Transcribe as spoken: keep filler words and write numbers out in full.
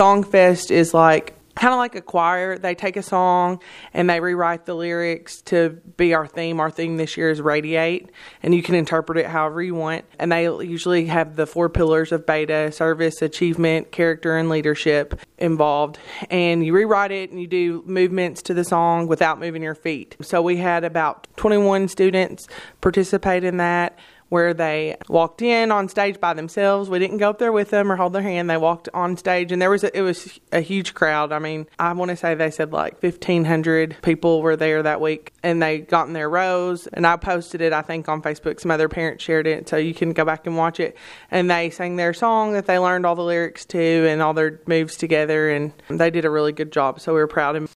Songfest is like kind of like a choir. They take a song and they rewrite the lyrics to be our theme. Our theme this year is Radiate, and you can interpret it however you want. And they usually have the four pillars of Beta: service, achievement, character, and leadership involved. And you rewrite it and you do movements to the song without moving your feet. So we had about twenty-one students participate in that, where they walked in on stage by themselves. We didn't go up there with them or hold their hand. They walked on stage, and there was a, it was a huge crowd. I mean, I want to say they said like fifteen hundred people were there that week, and they got in their rows. And I posted it, I think, on Facebook. Some other parents shared it, so you can go back and watch it. And they sang their song that they learned all the lyrics to and all their moves together, and they did a really good job. So we were proud of them.